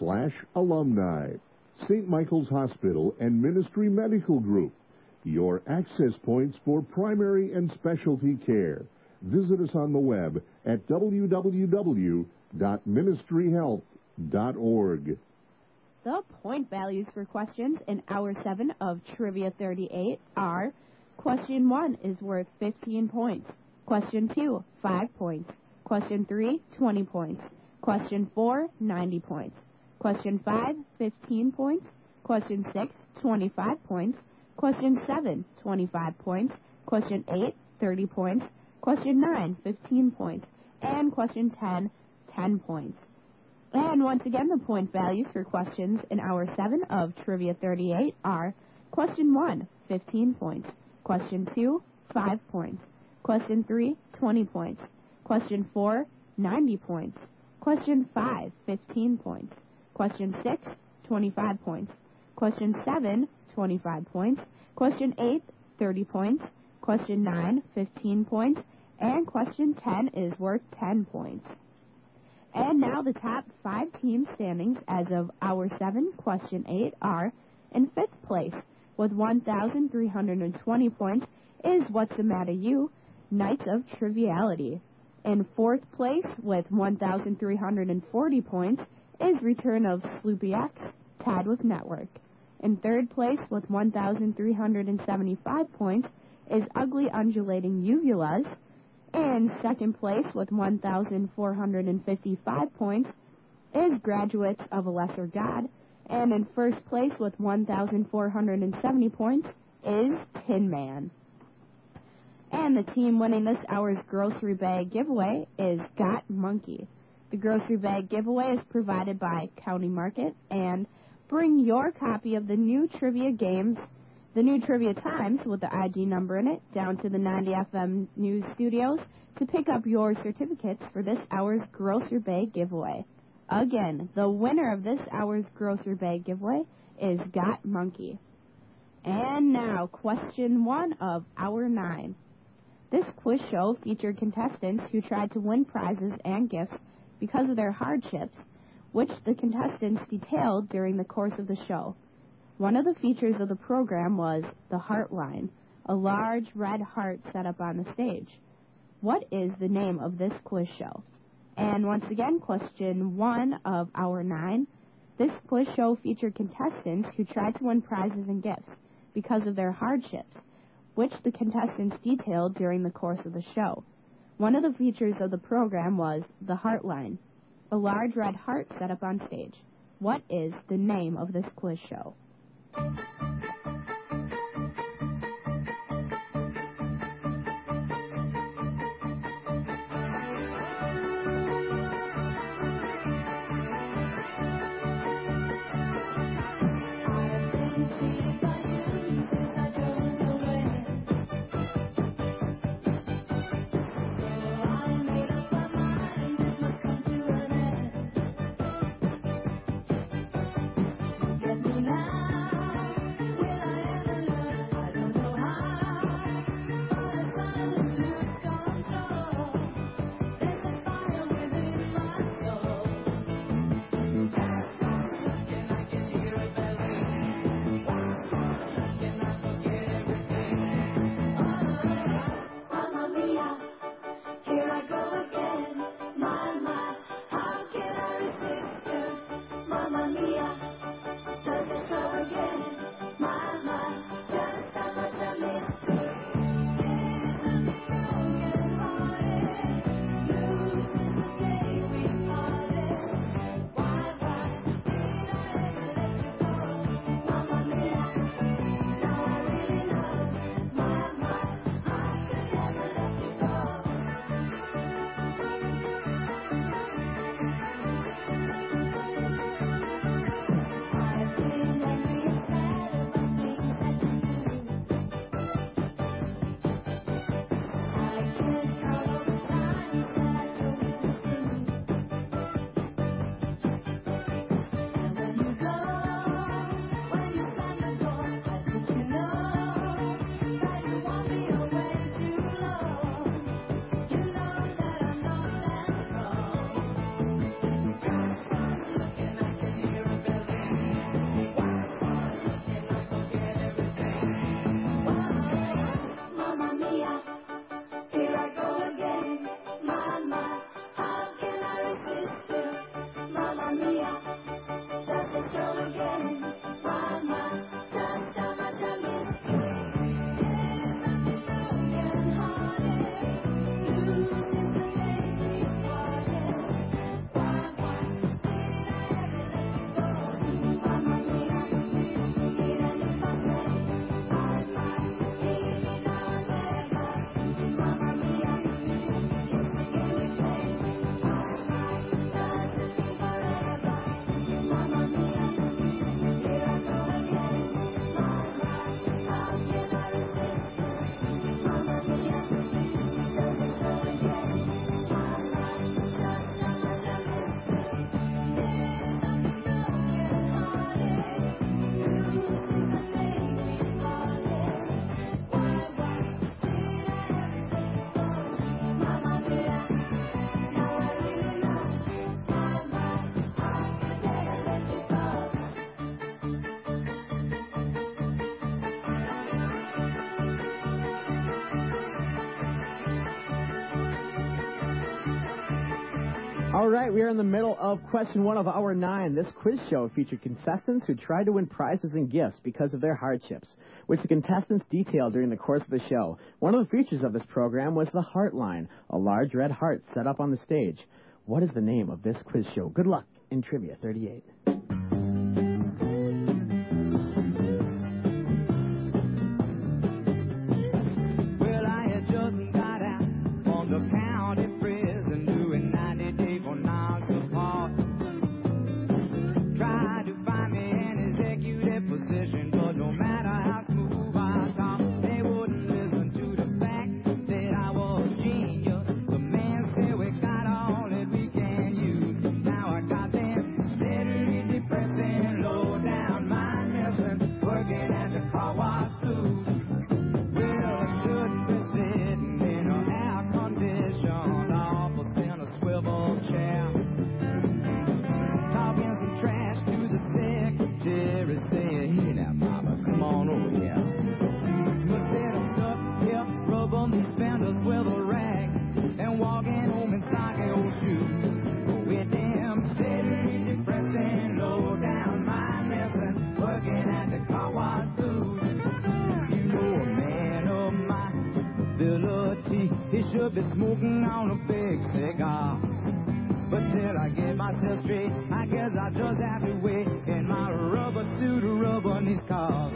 /alumni. St. Michael's Hospital and Ministry Medical Group, your access points for primary and specialty care. Visit us on the web at www.ministryhealth.org. The point values for questions in Hour 7 of Trivia 38 are: Question 1 is worth 15 points. Question 2, 5 points. Question 3, 20 points. Question 4, 90 points. Question 5, 15 points. Question 6, 25 points. Question 7, 25 points. Question 8, 30 points. Question 9, 15 points. And question 10, 10 points. And once again, the point values for questions in Hour 7 of Trivia 38 are: Question 1, 15 points. Question 2, 5 points. Question 3, 20 points. Question 4, 90 points. Question 5, 15 points. Question 6, 25 points. Question 7, 25 points. Question 8, 30 points. Question 9, 15 points. And question 10 is worth 10 points. And now the top 5 team standings as of Hour 7, Question 8 are: in 5th place with 1,320 points is What's the Matter You, Knights of Triviality. In 4th place with 1,340 points is Return of Sloopy X, tied with Network. In 3rd place with 1,375 points is Ugly Undulating Uvulas. In 2nd place with 1,455 points is Graduates of a Lesser God. And in 1st place with 1,470 points is Tin Man. And the team winning this hour's grocery bag giveaway is Got Monkey. The grocery bag giveaway is provided by County Market. And bring your copy of the new trivia games, the new Trivia Times with the ID number in it, down to the 90 FM News Studios to pick up your certificates for this hour's grocery bag giveaway. Again, the winner of this hour's grocery bag giveaway is Got Monkey. And now, question 1 of Hour 9. This quiz show featured contestants who tried to win prizes and gifts because of their hardships, which the contestants detailed during the course of the show. One of the features of the program was the Heartline, a large red heart set up on the stage. What is the name of this quiz show? And once again, question 1 of Hour 9. This quiz show featured contestants who tried to win prizes and gifts because of their hardships, which the contestants detailed during the course of the show. One of the features of the program was the Heartline, a large red heart set up on stage. What is the name of this quiz show? All right, we are in the middle of question 1 of Hour 9. This quiz show featured contestants who tried to win prizes and gifts because of their hardships, which the contestants detailed during the course of the show. One of the features of this program was the Heartline, a large red heart set up on the stage. What is the name of this quiz show? Good luck in Trivia 38. Well, I had just got out on the county prison doing 90 days for non-support. Tried to find me an executive position, but no matter how smooth I talked, they wouldn't listen to the fact that I was a genius. The man said we got all that we can use. Now I got them steadily depressing, low down mind messing, working at the car wash too. Well, I shouldn't be sitting in an air-conditioned office in a swivel chair, talking some trash to the secretary, saying, "Hey now, mama, come on over here." But then I'm stuck here, rubbing these fenders with a rag, and walking home in soggy old shoes. With them steadily depressing, low down mind messing, working at the car wash too. You know, a man of my ability, he should be smoking on a big cigar. But till I get myself straight, I guess I just have to wait in my rubber suit, rubbing these cars.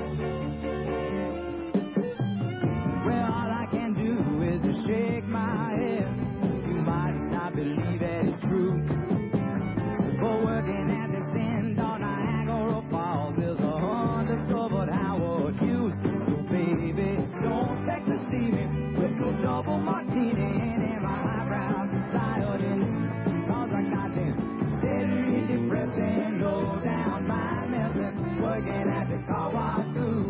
Well, all I can do is to shake my head. You might not believe that it's true, but working at this end on Niagara Falls is a undiscovered Howard Hughes. So baby, don't expect to see me with no double martini in my highbrow society. Cause I got them steadily depressing, low down mind messing, working at the car wash too.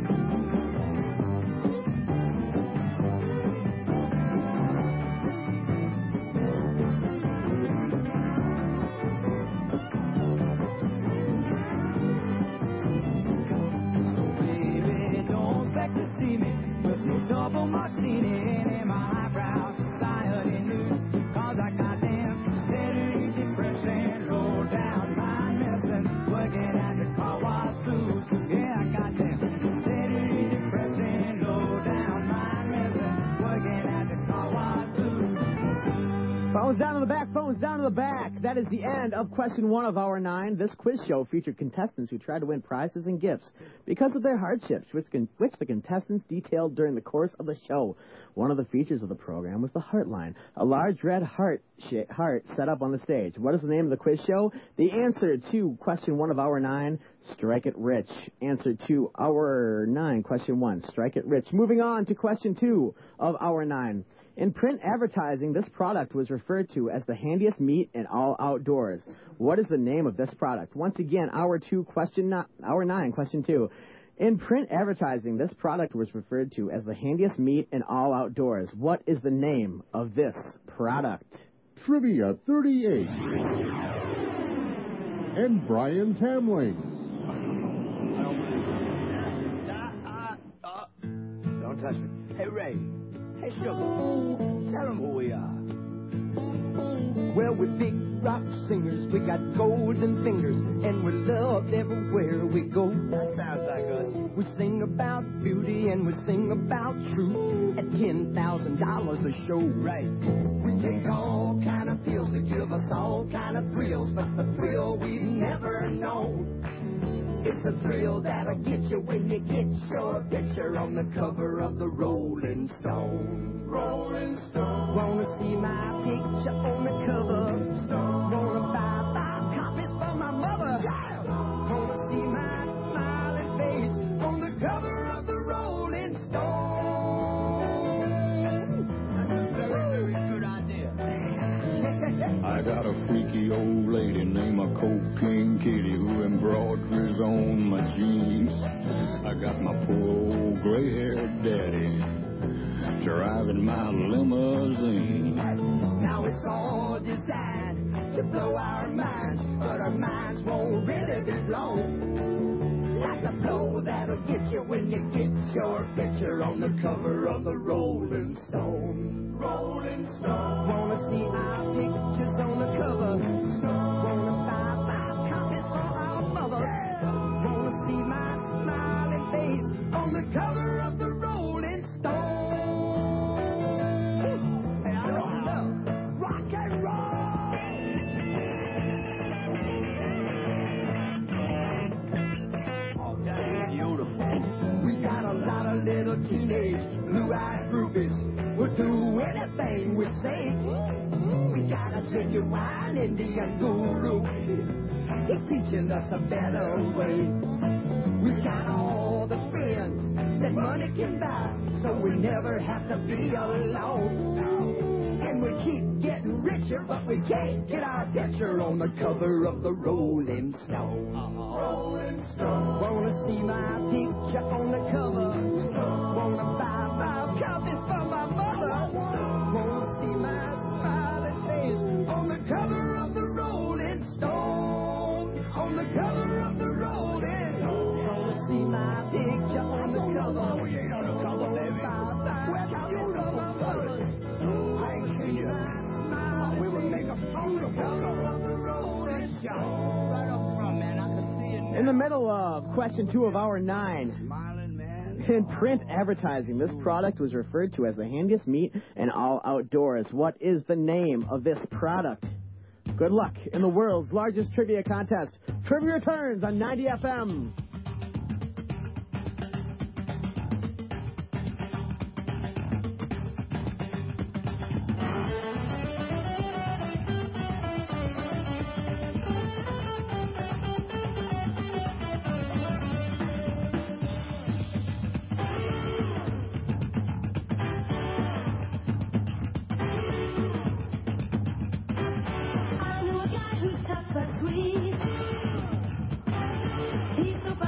Baby, don't expect to see me with no double martini in my highbrow society news. Cause I got them steady depression, low down mind messing, working at the car wash too. Yeah, I got them steady depression, low down mind messing, working at the car wash too. Phones down to the back, phones down to the back. That is the end of question 1 of Hour 9. This quiz show featured contestants who tried to win prizes and gifts because of their hardships, which the contestants detailed during the course of the show. One of the features of the program was the Heartline, a large red heart set up on the stage. What is the name of the quiz show? The answer to question 1 of Hour 9, Strike It Rich. Answer to Hour 9, question 1, Strike It Rich. Moving on to question 2 of Hour 9. In print advertising, this product was referred to as the handiest meat in all outdoors. What is the name of this product? Once again, Hour 9, question 2. In print advertising, this product was referred to as the handiest meat in all outdoors. What is the name of this product? Trivia 38. And Brian Tamling. Don't touch me. Hey, Ray. Hey, Sugar. Tell them who we are. Well, we're big rock singers, we got golden fingers, and we're loved everywhere we go. That sounds like us. We sing about beauty and we sing about truth at $10,000 a show. Right. We take all kind of pills to give us all kind of thrills, but the thrill we've never known. It's the thrill that'll get you when you get your picture on the cover of the Rolling Stone. Rolling Stone. Wanna see my picture on the cover? Wanna buy 5 copies for my mother? Wanna see my smiling face on the cover of the Rolling Stone? That's a very good idea. I got a freaky old lady named a Cocaine Kitty who embroiders on my jeans. I got my poor old gray-haired daddy driving my limousine. Now it's all designed to blow our minds, but our minds won't really be blown. Like the blow that'll get you when you get your picture on the cover of the Rolling Stone. Rolling Stone. Wanna see our pictures on the cover? Wanna buy 5 copies for our mother? Wanna see my smiling face on the cover of the Rolling Stone? Hey, I love rock and roll. Oh, that's beautiful. We got a lot of little teenage blue-eyed groupies. We'll do anything we say. We got a genuine Indian guru. He's teaching us a better way. We got all the friends that money can buy, so we never have to be alone. And we keep getting richer, but we can't get our picture on the cover of the Rolling Stone. Rolling Stone. Wanna see my picture on the cover? Wanna buy 5 copies for my mother? Wanna see my smiling face on the cover of the Rolling Stone? On the cover of the Rolling Stone. Wanna see my picture on the cover? Oh, yeah, on the cover, baby. We would make a photograph of the Rolling Stone. Right up front, man. I can see it now. In the middle of question 2 of hour 9. Smiling, man. In print advertising, this product was referred to as the handiest meat in all outdoors. What is the name of this product? Good luck in the world's largest trivia contest. Trivia returns on 90 FM. I know a guy who's tough but sweet. He's so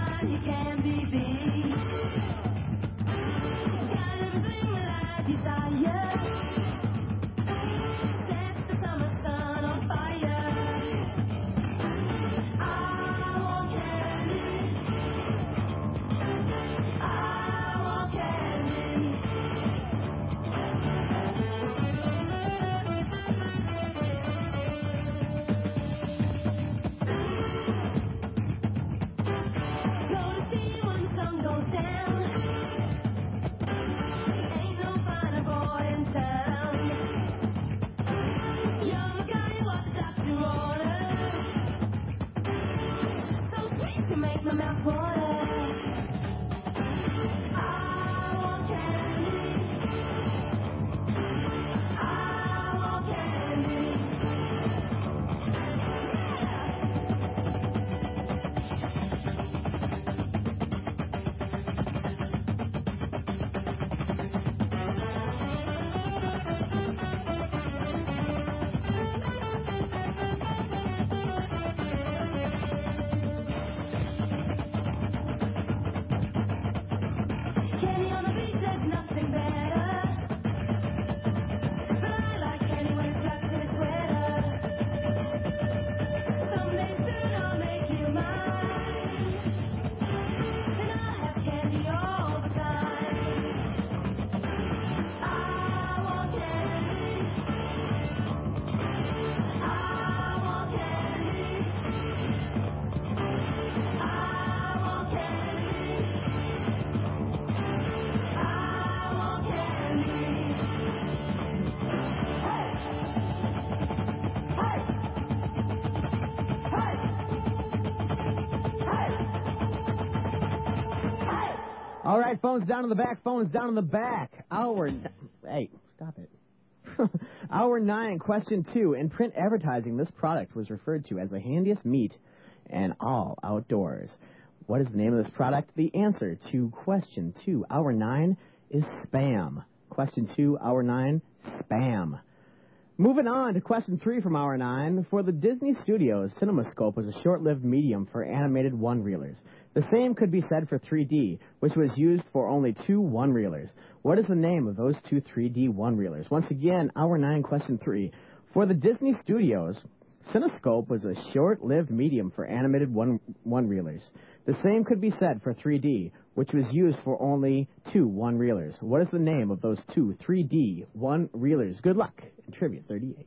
All right, phones down in the back, phones down in the back. Hey, stop it. Hour 9, question 2. In print advertising, this product was referred to as the handiest meat and all outdoors. What is the name of this product? The answer to question 2, hour 9, is Spam. Question 2, hour 9, Spam. Moving on to question 3 from hour 9. For the Disney Studios, CinemaScope was a short-lived medium for animated one-reelers. The same could be said for 3D, which was used for only 2 one-reelers. What is the name of those 2 3D one-reelers? Once again, hour 9, question 3. For the Disney Studios, CinemaScope was a short-lived medium for animated one-reelers. The same could be said for 3D, which was used for only 2 one-reelers. What is the name of those 2 3D one-reelers? Good luck in Trivia 38.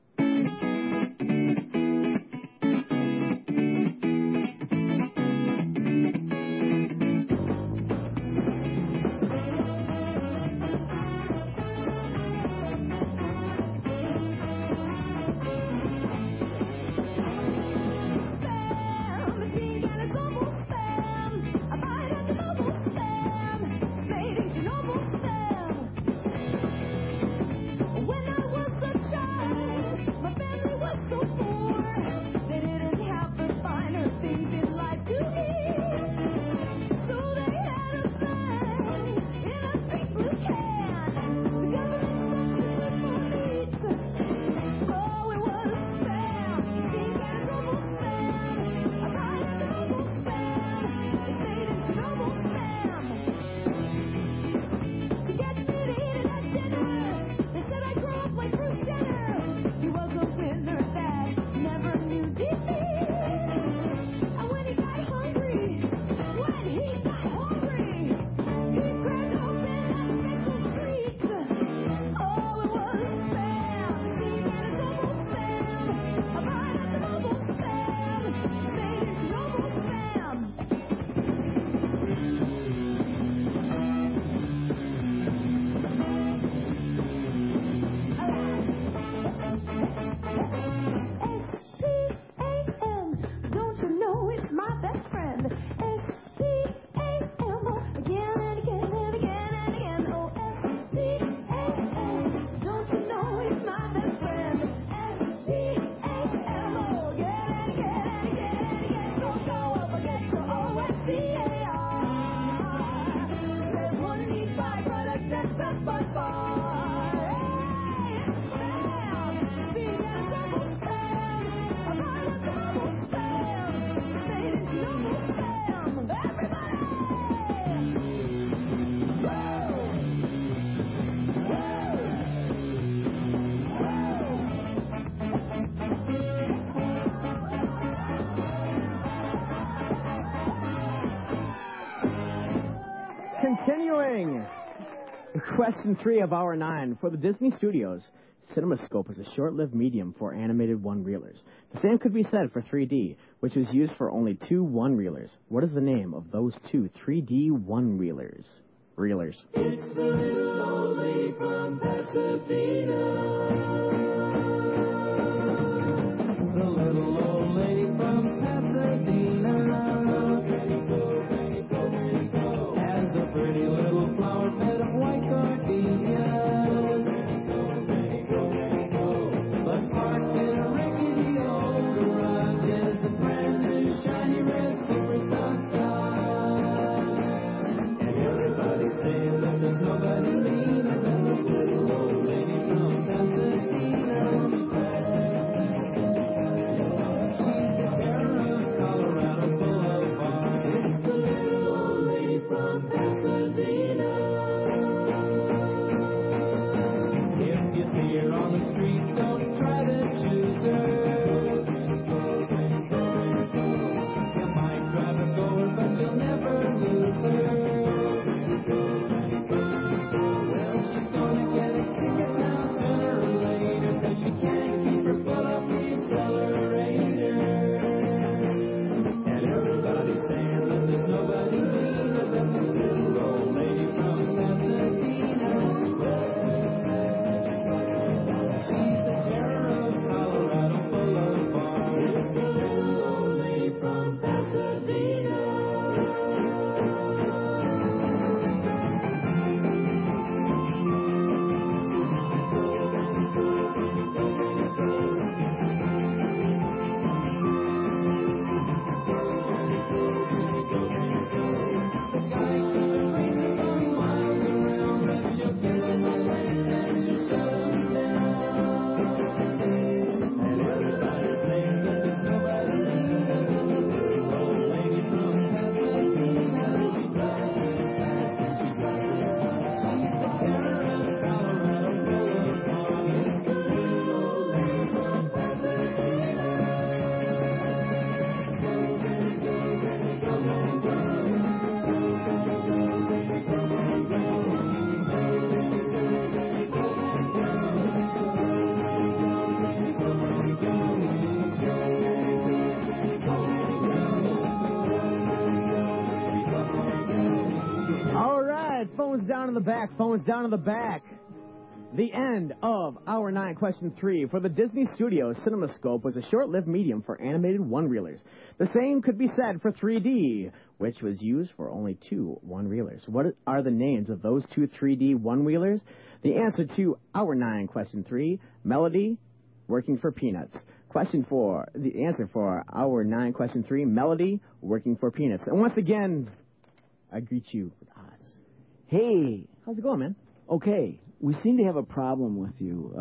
Continuing, question 3 of hour 9. For the Disney Studios, CinemaScope was a short-lived medium for animated one-reelers. The same could be said for 3D, which was used for only 2 one-reelers. What is the name of those 2 3D one-reelers? Reelers. It's the little old lady from Pasadena. The little old lady from Pasadena has a pretty little flower bed of white gardenias. But parked in a rickety old garage is the brand new shiny red Superstar car. And everybody's saying that there's nobody meaner than the little old lady from Pasadena. phones down in the back, phones down in the back. The end of Hour 9, Question 3. For the Disney Studios, CinemaScope was a short-lived medium for animated one-reelers. The same could be said for 3D, which was used for only 2 one-reelers. What are the names of those 2 3D one-reelers? The answer to Hour 9, Question 3, Melody, Working for Peanuts. The answer for Hour 9, Question 3, Melody, Working for Peanuts. And once again, I greet you with Oz. Hey. How's it going, man? Okay. We seem to have a problem with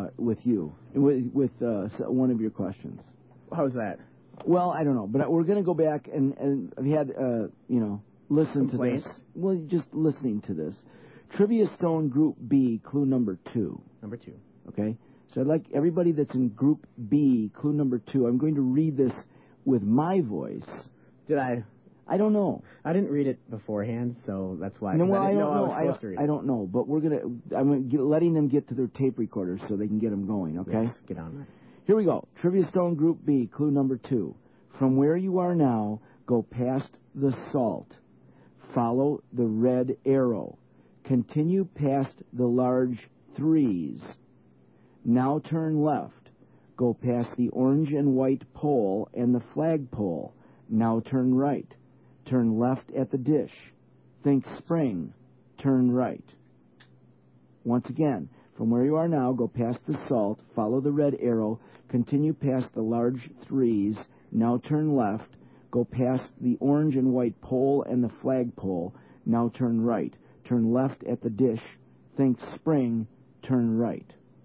one of your questions. How's that? Well, I don't know, but we're going to go back and I've had, listen Complaints? to this. Well, just listening to this. Trivia Stone Group B, clue number 2. Number 2. Okay? So I'd like everybody that's in Group B, clue number 2, I'm going to read this with my voice. Did I? I don't know. I didn't read it beforehand, so that's why. No, well, I I didn't don't know I know. was supposed to read it. I don't know, but I'm letting them get to their tape recorders so they can get them going, okay? Yes, get on that. Here we go. Trivia Stone Group B, clue number 2. From where you are now, go past the salt. Follow the red arrow. Continue past the large 3s. Now turn left. Go past the orange and white pole and the flagpole. Now turn right. Turn left at the dish. Think spring. Turn right. Once again, from where you are now, go past the salt, follow the red arrow, continue past the large 3s, now turn left, go past the orange and white pole and the flagpole, now turn right. Turn left at the dish, think spring, turn right.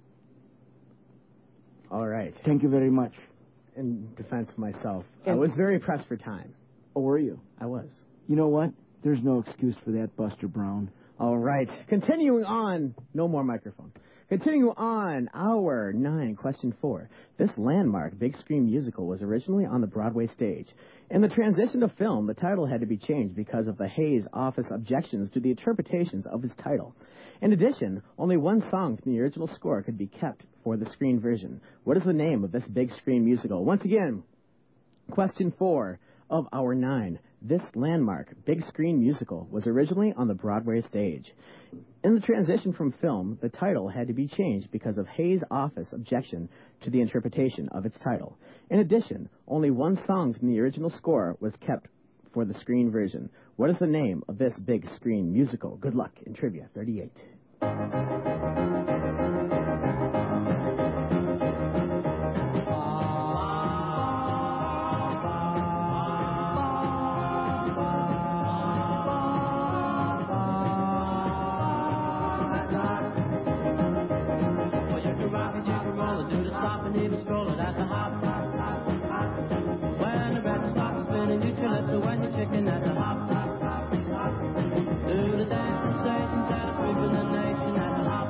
All right. Thank you very much. In defense of myself, I was very pressed for time. Oh, were you? I was. You know what? There's no excuse for that, Buster Brown. All right. Continuing on. No more microphone. Continuing on. Hour 9, Question 4. This landmark big screen musical was originally on the Broadway stage. In the transition to film, the title had to be changed because of the Hayes office objections to the interpretations of his title. In addition, only one song from the original score could be kept for the screen version. What is the name of this big screen musical? Once again, Question 4 of Hour 9. This landmark big screen musical was originally on the Broadway stage. In the transition from film, the title had to be changed because of Hayes' office objection to the interpretation of its title. In addition, only one song from the original score was kept for the screen version. What is the name of this big screen musical? Good luck in Trivia 38. Do the dance sensations that are sweeping the nation at the hop.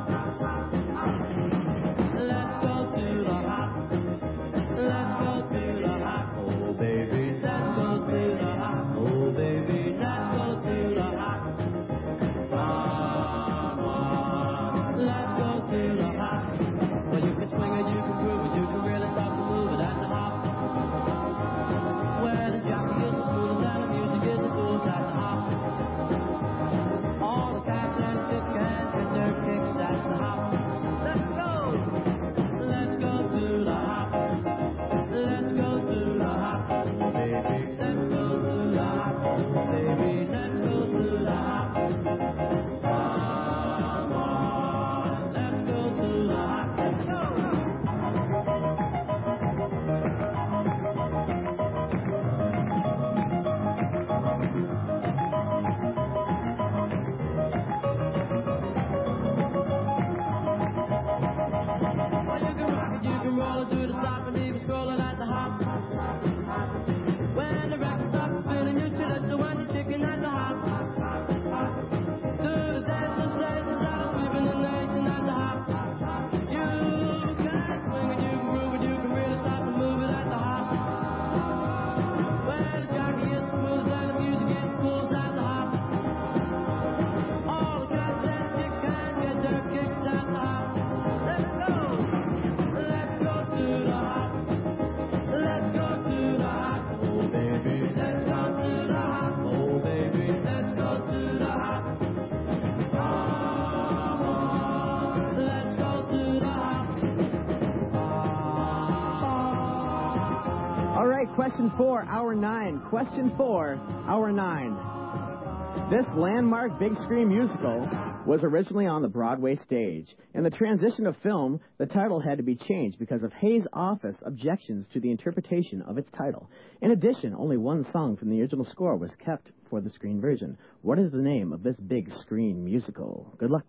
question for hour 9. Question for hour 9. This landmark big screen musical was originally on the Broadway stage. In the transition of film, the title had to be changed because of Hayes' office objections to the interpretation of its title. In addition, only one song from the original score was kept for the screen version. What is the name of this big screen musical? Good luck.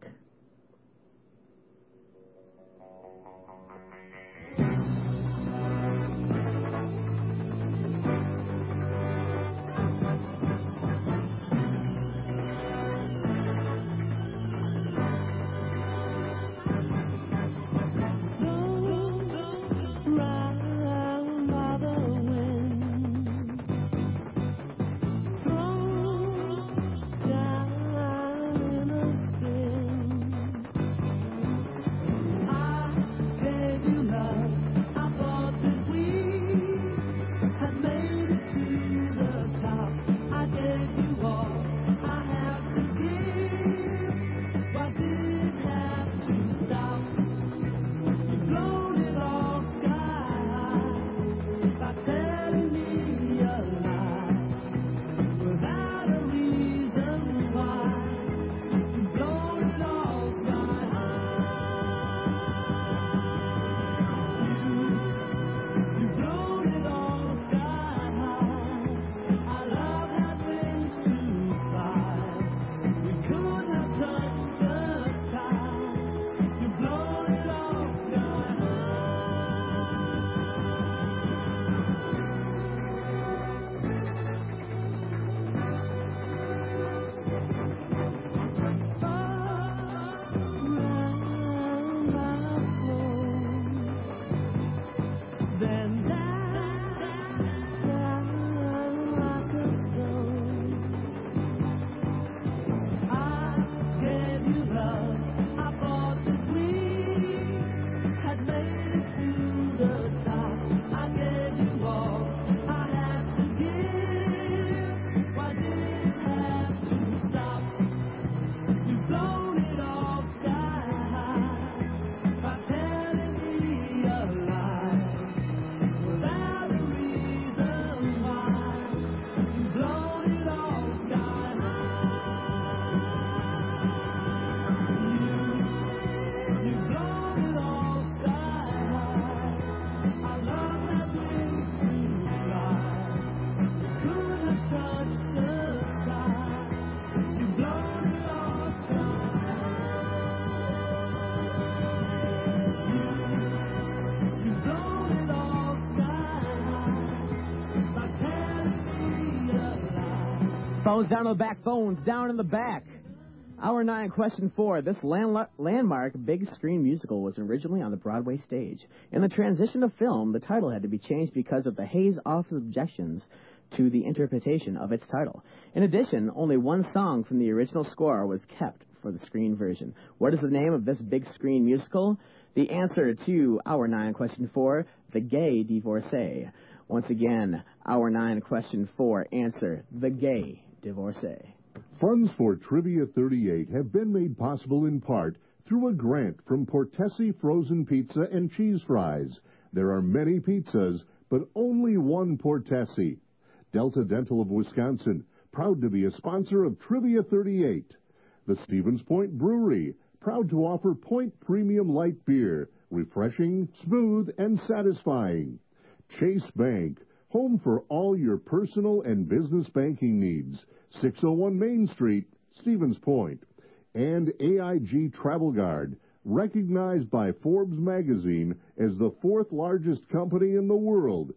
Phones down in the back. Phones down in the back. Hour 9, question 4. This landmark big screen musical was originally on the Broadway stage. In the transition of film, the title had to be changed because of the Hayes office objections to the interpretation of its title. In addition, only one song from the original score was kept for the screen version. What is the name of this big screen musical? The answer to Hour 9, question 4, The Gay Divorcee. Once again, Hour 9, question 4, answer, The Gay Divorcee. Funds for Trivia 38 have been made possible in part through a grant from Portesi Frozen Pizza and Cheese Fries. There are many pizzas, but only one Portesi. Delta Dental of Wisconsin, proud to be a sponsor of Trivia 38. The Stevens Point Brewery, proud to offer Point Premium Light Beer, refreshing, smooth, and satisfying. Chase Bank, home for all your personal and business banking needs. 601 Main Street, Stevens Point. And AIG Travel Guard, recognized by Forbes magazine as the 4th largest company in the world.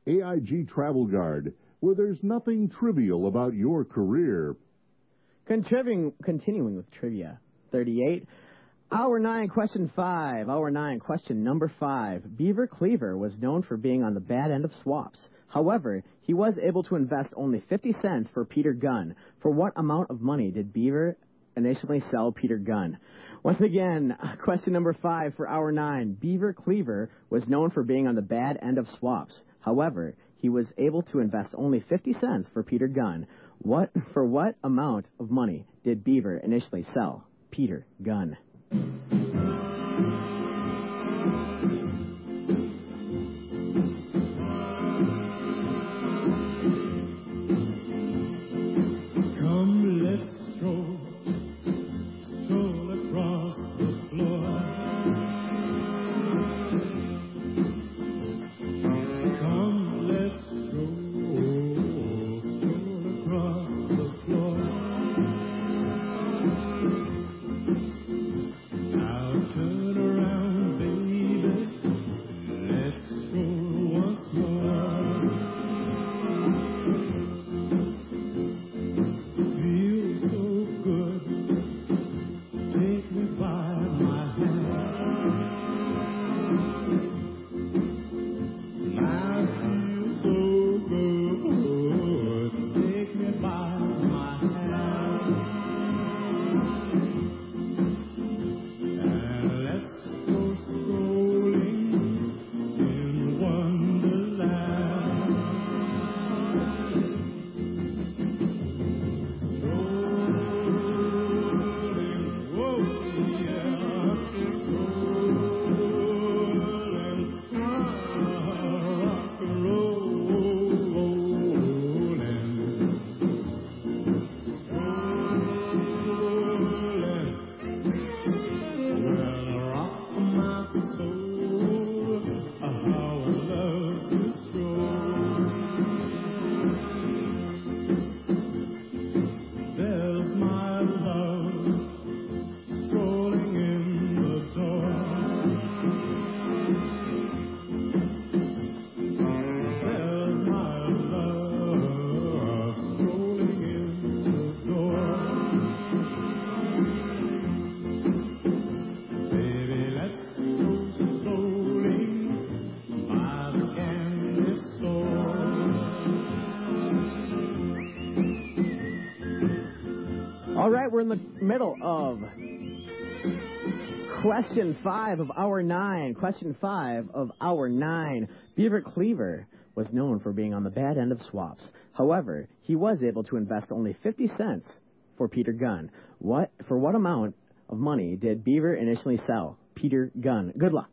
AIG Travel Guard, where there's nothing trivial about your career. Continuing with Trivia 38. Hour 9, question 5. Hour 9, question number 5. Beaver Cleaver was known for being on the bad end of swaps. However, he was able to invest only 50 cents for Peter Gunn. For what amount of money did Beaver initially sell Peter Gunn? Once again, question number 5 for Hour 9. Beaver Cleaver was known for being on the bad end of swaps. However, he was able to invest only 50 cents for Peter Gunn. For what amount of money did Beaver initially sell Peter Gunn? All right, we're in the middle of question 5 of hour 9. Question 5 of hour 9. Beaver Cleaver was known for being on the bad end of swaps. However, he was able to invest only 50 cents for Peter Gunn. For what amount of money did Beaver initially sell Peter Gunn? Good luck.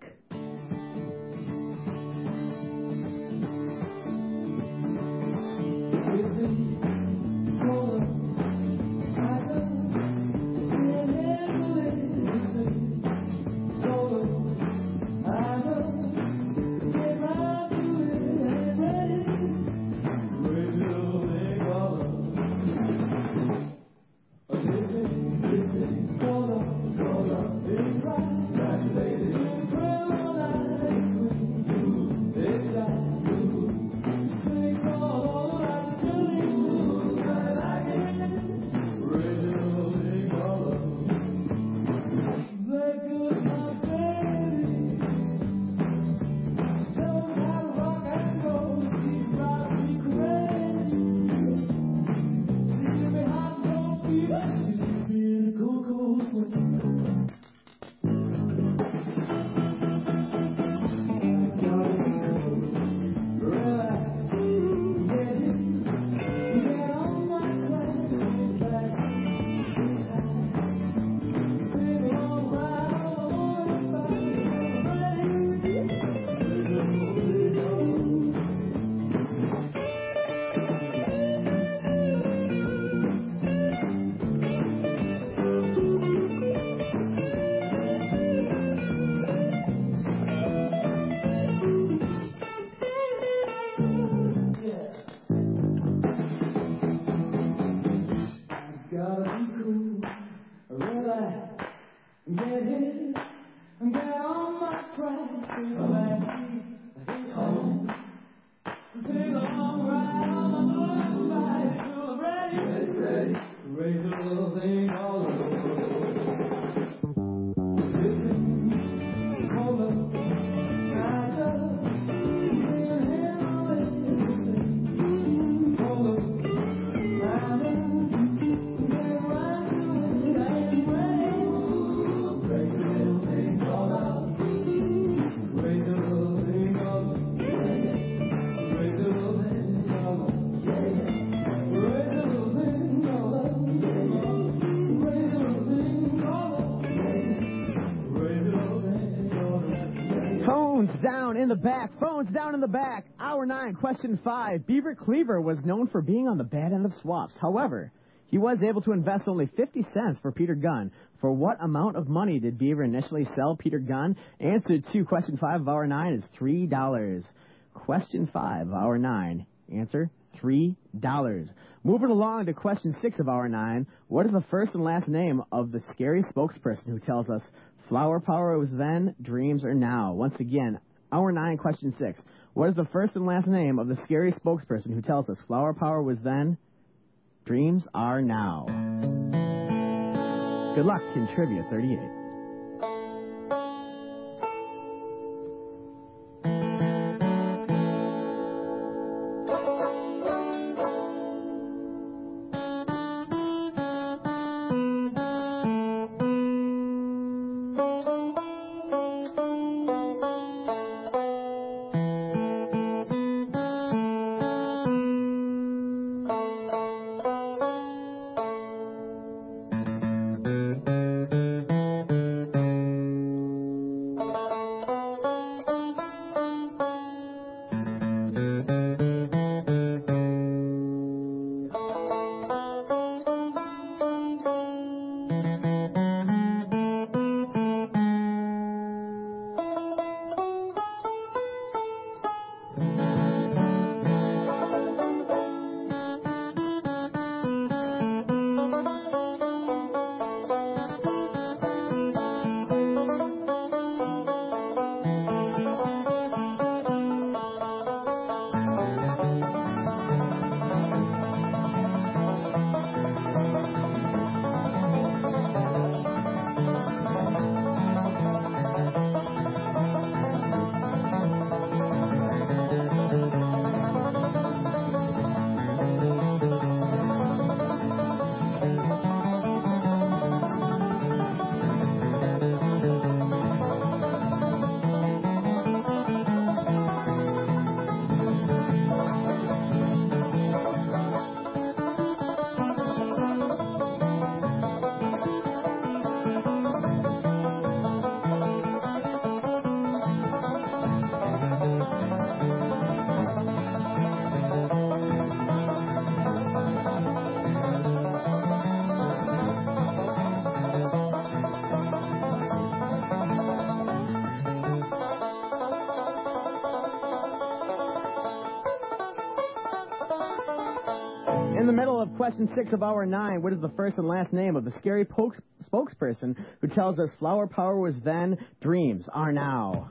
Phones down in the back. Hour 9, question 5. Beaver Cleaver was known for being on the bad end of swaps. However, he was able to invest only 50 cents for Peter Gunn. For what amount of money did Beaver initially sell Peter Gunn? Answer to question 5 of hour 9 is $3. Question 5 of hour 9. Answer, $3. Moving along to question 6 of hour 9. What is the first and last name of the scary spokesperson who tells us flower power was then, dreams are now? Once again, hour 9, question 6. What is the first and last name of the scary spokesperson who tells us flower power was then, dreams are now? Good luck in Trivia 38. In the middle of question 6 of hour 9, what is the first and last name of the scary spokesperson who tells us flower power was then, dreams are now?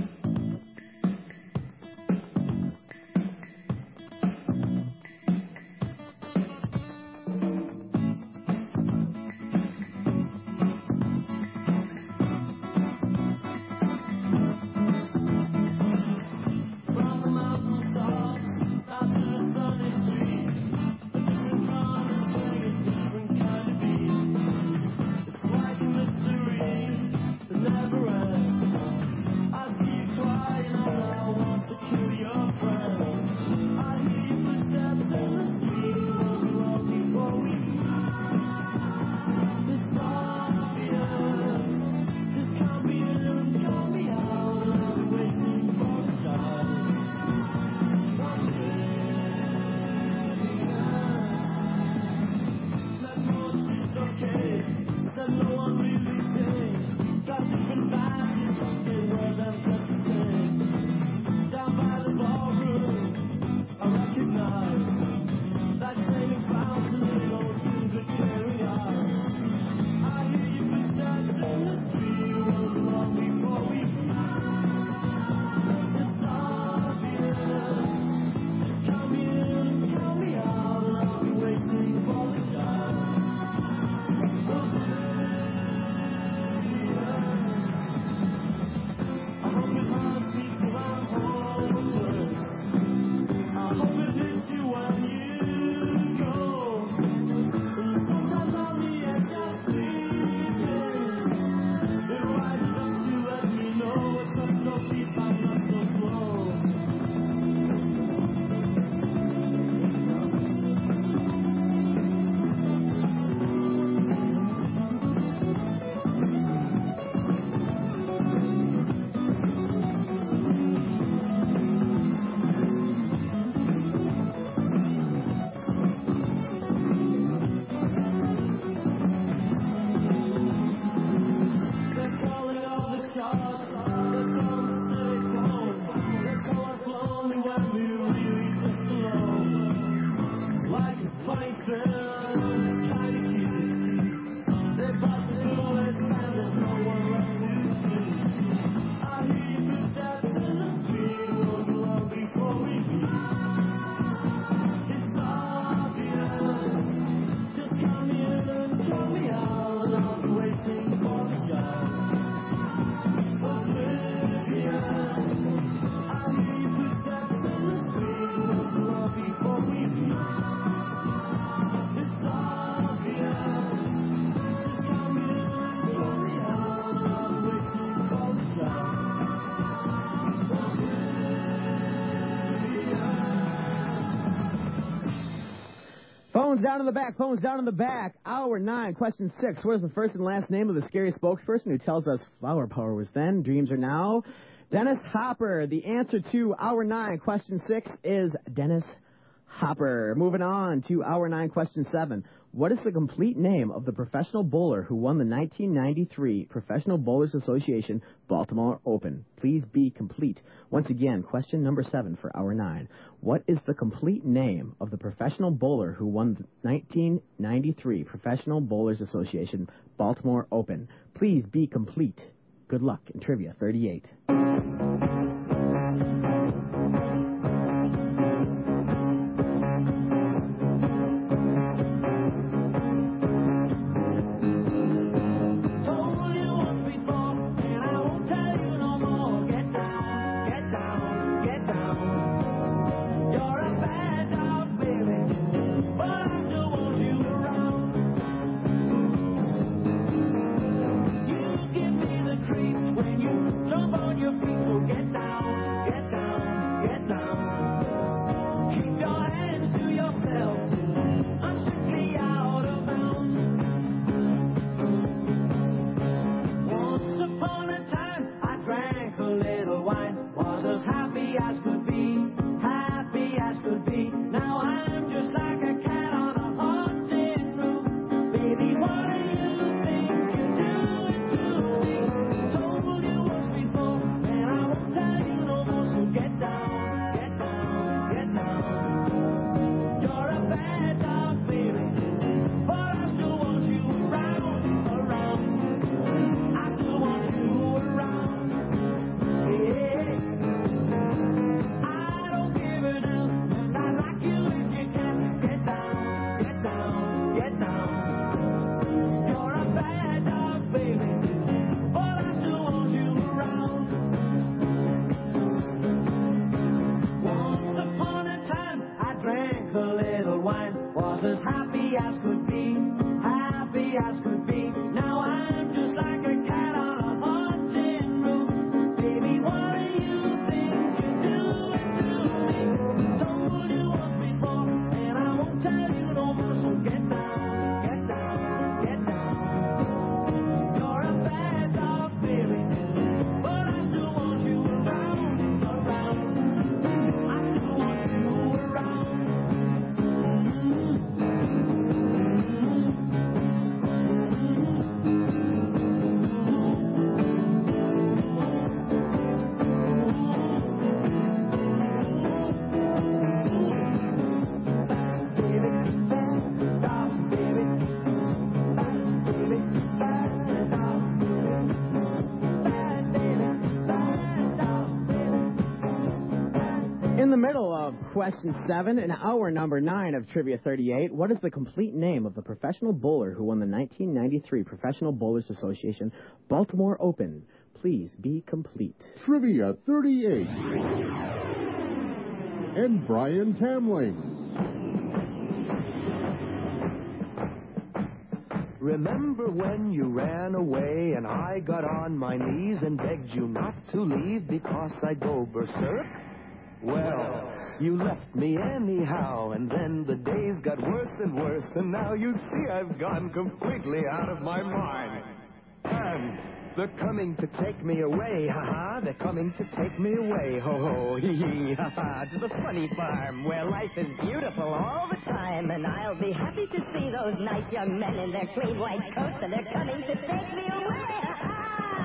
Phones down in the back, phones down in the back. Hour 9, question 6. What is the first and last name of the scary spokesperson who tells us flower power was then, dreams are now? Dennis Hopper. The answer to hour 9, question 6 is Dennis Hopper. Moving on to hour 9, question 7. What is the complete name of the professional bowler who won the 1993 Professional Bowlers Association Baltimore Open? Please be complete. Once again, question number 7 for hour 9. What is the complete name of the professional bowler who won the 1993 Professional Bowlers Association Baltimore Open? Please be complete. Good luck in Trivia 38. When you jump on your feet, so as could be, happy as could be. Now I'm just like a cat on a haunted roof. Baby, what do you think you're doing to me? Told you once before, and I won't tell you no more. So get down, get down, get down. You're a bad dog, baby, but I still want you around, around. I still want you around. In the middle of question 7 and hour number 9 of Trivia 38, what is the complete name of the professional bowler who won the 1993 Professional Bowlers Association Baltimore Open? Please be complete. Trivia 38. And Brian Tamling. Remember when you ran away and I got on my knees and begged you not to leave because I'd go berserk? Well, you left me anyhow, and then the days got worse and worse, and now you see I've gone completely out of my mind. And they're coming to take me away, ha-ha, they're coming to take me away, ho-ho, hee-hee, ha-ha, to the funny farm where life is beautiful all the time, and I'll be happy to see those nice young men in their clean white coats, and they're coming to take me away, ha-ha!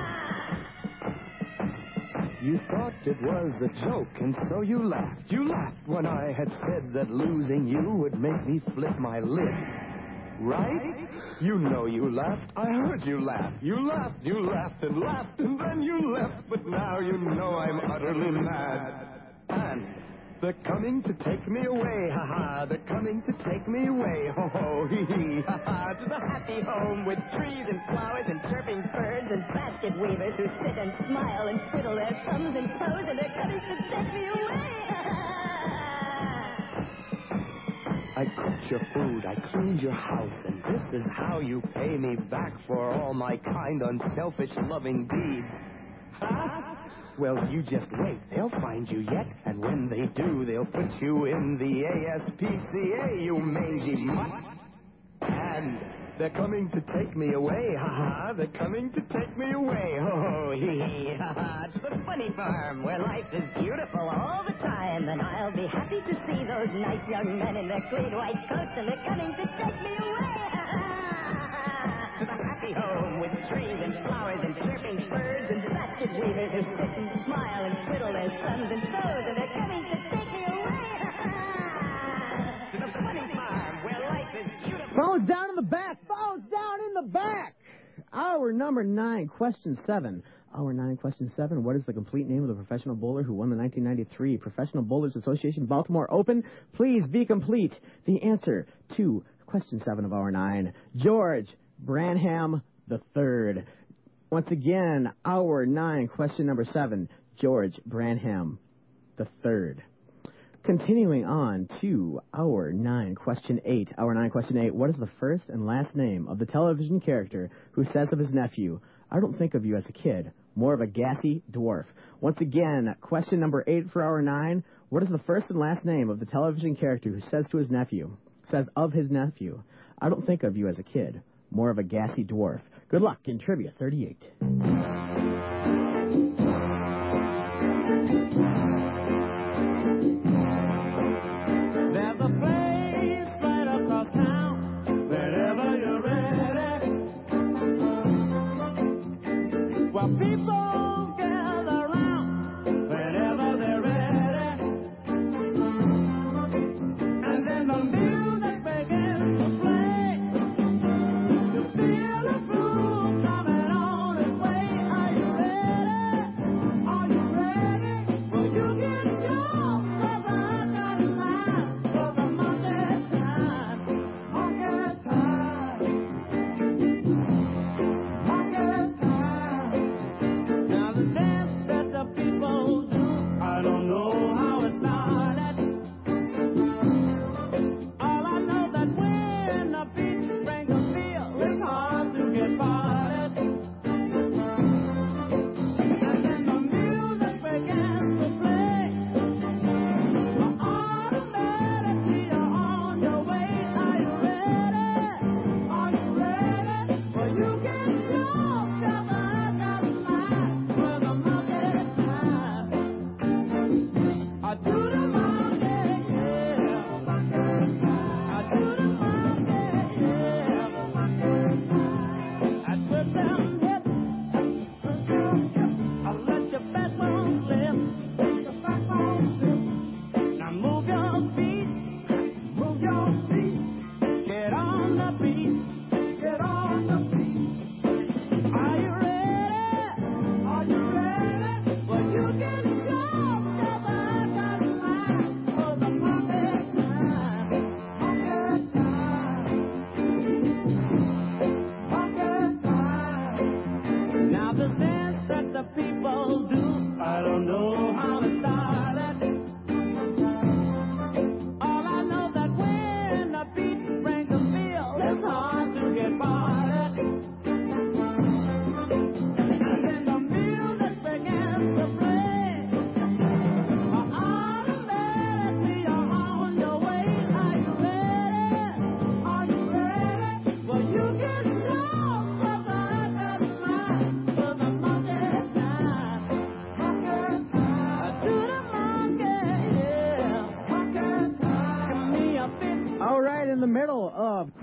You thought it was a joke, and so you laughed. You laughed when I had said that losing you would make me flip my lid. Right? You know you laughed. I heard you laugh. You laughed, and laughed, and then you left. But now you know I'm utterly mad. And they're coming to take me away, ha-ha. They're coming to take me away, ho-ho, hee-hee, ha-ha. To the happy home with trees and flowers and chirping birds and basket weavers who sit and smile and twiddle their thumbs and toes, and they're coming to take me away, ha-ha. I cooked your food, I cleaned your house, and this is how you pay me back for all my kind, unselfish, loving deeds. Huh? Well, you just wait. They'll find you yet, and when they do, they'll put you in the ASPCA, you mangy mutt. And they're coming to take me away, ha-ha. They're coming to take me away, ho-ho, hee-hee, ha-ha. To the funny farm where life is beautiful all the time, and I'll be happy to see those nice young men in their clean white coats, and they're coming to take me away, ha-ha. To the happy home with trees and flowers and chirping birds and basket weavers who sit and smile and twiddle their thumbs and toes, and they're coming to take me away, ha-ha. To the funny farm where life is beautiful. Phones down in the back. Phones down in the back. Hour number 9, question 7. Hour 9, question 7. What is the complete name of the professional bowler who won the 1993 Professional Bowlers Association Baltimore Open? Please be complete. The answer to question 7 of hour 9, George Branham III. Once again, hour 9, question number 7, George Branham III. Continuing on to hour 9, question 8. Hour 9, question 8. What is the first and last name of the television character who says of his nephew, I don't think of you as a kid, more of a gassy dwarf? Once again, question number 8 for hour 9. What is the first and last name of the television character who says to his nephew, says of his nephew, I don't think of you as a kid, more of a gassy dwarf? Good luck in Trivia 38. There's a place right across town, wherever you're ready, while people gather round, whenever they're ready, and then the music begins to play. You feel the groove coming on its way. Are you ready? Are you ready? Well, you get yours, 'cause I got mine. For the monkey time, monkey time, monkey time.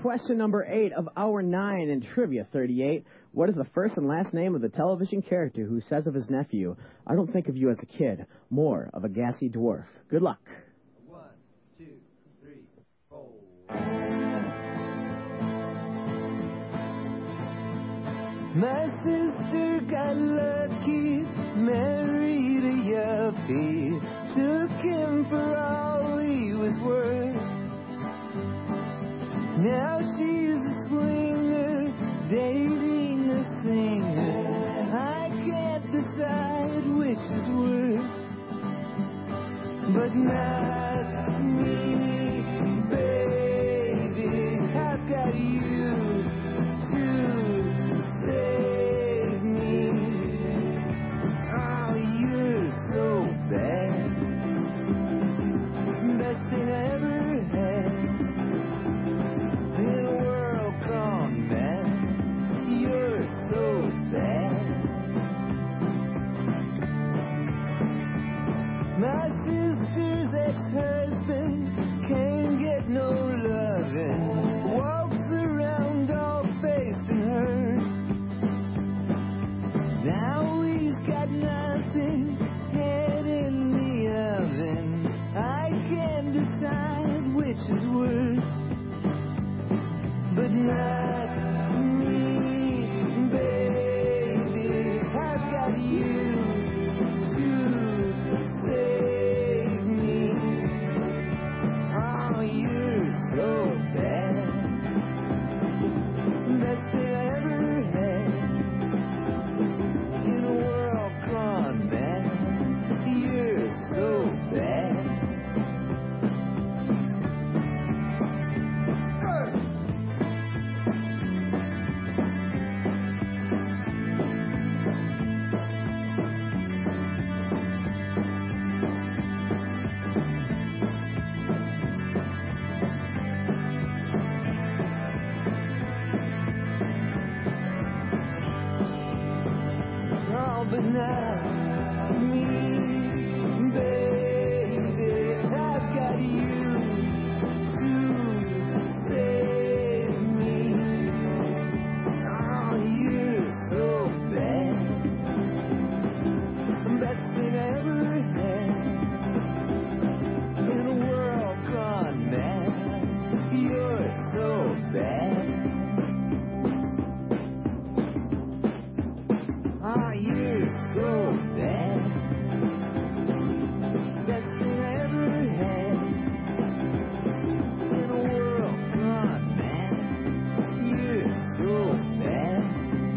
question number 8 of hour 9 in Trivia 38. What is the first and last name of the television character who says of his nephew, I don't think of you as a kid, more of a gassy dwarf? Good luck. 1, 2, 3, 4. My sister got lucky, married a yuppie, took him for all he was worth. Now she's a swinger, dating a singer. I can't decide which is worse, but not me, baby. I've got you to save me. Oh, you're so bad, best thing I ever had. In a world gone mad, you're so bad. My sister's ex-husband can't get no loving, walks around all facing hurt. Now he's got nothing, head in the oven. I can't decide which is worse, but not me, baby. I've got you to save me. Oh, you're so bad, best thing I ever had. In a world gone mad, you're so bad. Oh, but not me, baby. I've got you to save me. Oh, you're so bad, best thing I ever had. In a world gone mad, you're so bad. Ah, you're so bad, best thing I ever had. In a world gone mad, you're so bad.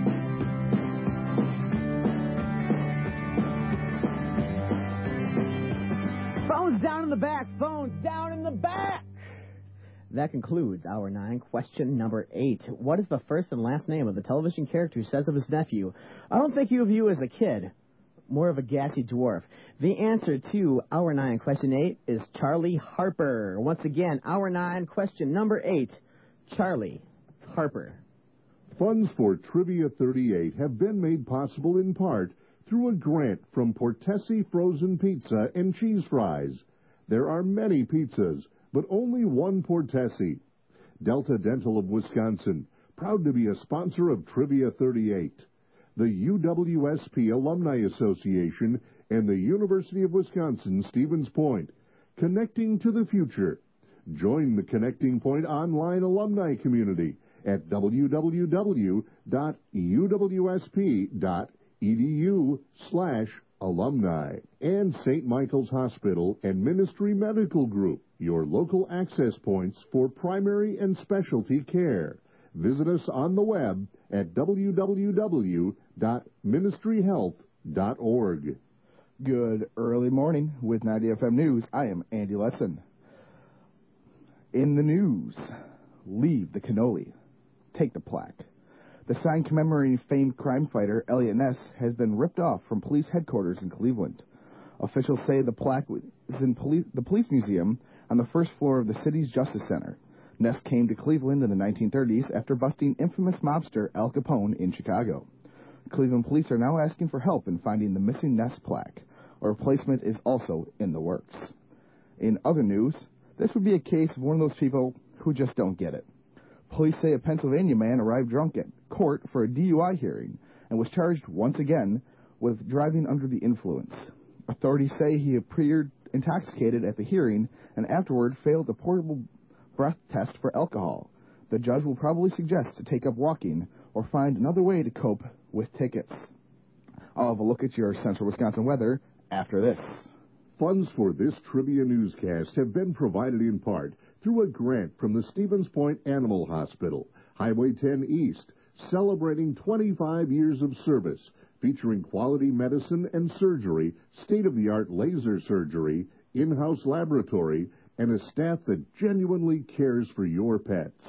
Phones down in the back, phones down in the back. That concludes hour 9, question number 8. What is the first and last name of the television character who says of his nephew, I don't think of you as a kid, more of a gassy dwarf? The answer to hour 9, question 8 is Charlie Harper. Once again, hour 9, question number 8, Charlie Harper. Funds for Trivia 38 have been made possible in part through a grant from Portesi Frozen Pizza and Cheese Fries. There are many pizzas, but only one Portesi. Delta Dental of Wisconsin, proud to be a sponsor of Trivia 38. The UWSP Alumni Association and the University of Wisconsin Stevens Point, connecting to the future. Join the Connecting Point online alumni community at www.uwsp.edu/alumni. And St. Michael's Hospital and Ministry Medical Group, your local access points for primary and specialty care. Visit us on the web at www.ministryhealth.org. Good early morning with 90 FM News. I am Andy Lesson. In the news, leave the cannoli, take the plaque. The sign commemorating famed crime fighter Elliot Ness has been ripped off from police headquarters in Cleveland. Officials say the plaque is in the police museum on the first floor of the city's Justice Center. Ness came to Cleveland in the 1930s after busting infamous mobster Al Capone in Chicago. Cleveland police are now asking for help in finding the missing Ness plaque. A replacement is also in the works. In other news, this would be a case of one of those people who just don't get it. Police say a Pennsylvania man arrived drunk at court for a DUI hearing and was charged once again with driving under the influence. Authorities say he appeared intoxicated at the hearing and afterward failed a portable breath test for alcohol. The judge will probably suggest to take up walking or find another way to cope with tickets. I'll have a look at your Central Wisconsin weather after this. Funds for this trivia newscast have been provided in part through a grant from the Stevens Point Animal Hospital, Highway 10 East, celebrating 25 years of service, featuring quality medicine and surgery, state-of-the-art laser surgery, in-house laboratory, and a staff that genuinely cares for your pets.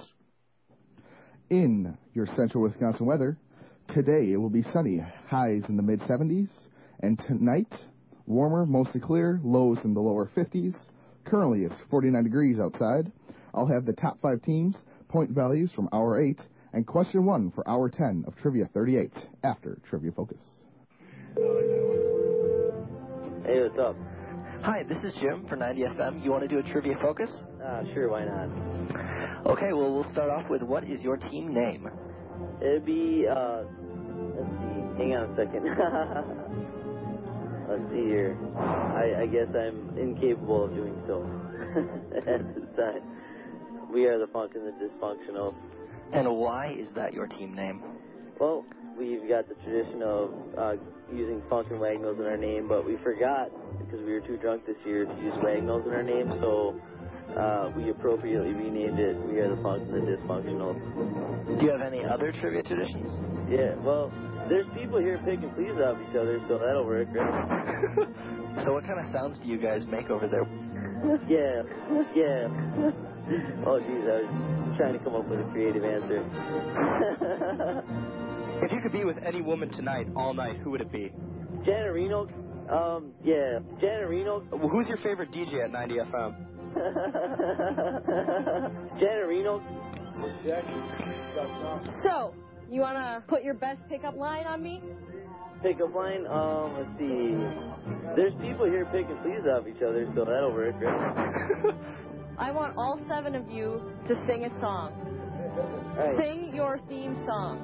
In your Central Wisconsin weather, today it will be sunny, highs in the mid-70s, and tonight, warmer, mostly clear, lows in the lower 50s. Currently, it's 49 degrees outside. I'll have the top 5 teams, point values from Hour 8, and question 1 for Hour 10 of Trivia 38 after Trivia Focus. Hey, what's up? Hi, this is Jim for 90 FM. You want to do a Trivia Focus? Sure, why not? Okay, well, we'll start off with what is your team name? It'd be, let's see, hang on a second. Let's see here. I guess I'm incapable of doing so at this time. We are the Funk and the Dysfunctional. And why is that your team name? Well, we've got the tradition of using Funk and Wagnalls in our name, but we forgot, because we were too drunk this year, to use Wagnalls in our name, so we appropriately renamed it We Are the Funk and the Dysfunctional. Do you have any other trivia traditions? Yeah, well, there's people here picking fleas off each other, so that'll work, right? So what kind of sounds do you guys make over there? Yeah. Oh, geez, I was trying to come up with a creative answer. If you could be with any woman tonight, all night, who would it be? Janet Reno? Yeah, Janet Reno. Who's your favorite DJ at 90 FM? Janet Reno. So, you want to put your best pickup line on me? Pickup line? Let's see. There's people here picking fleas off each other, so that'll work, right? I want all 7 of you to sing a song. Right. Sing your theme song.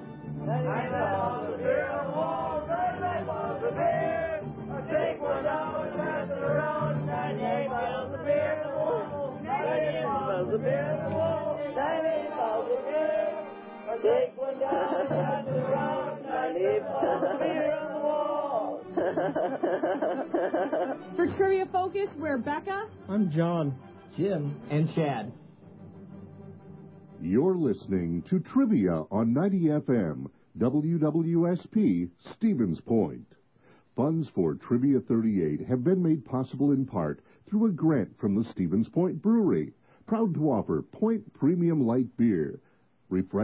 Take one down and pass it around. 98 miles of beer in the wall. 98 miles of beer in the wall. 98 miles of beer. Take one down and pass it around. 98 miles of beer in the wall. For Trivia Focus, we're Becca. I'm John, Jim, and Chad. You're listening to Trivia on 90 FM, WWSP, Stevens Point. Funds for Trivia 38 have been made possible in part through a grant from the Stevens Point Brewery, proud to offer Point Premium Light Beer. Refresh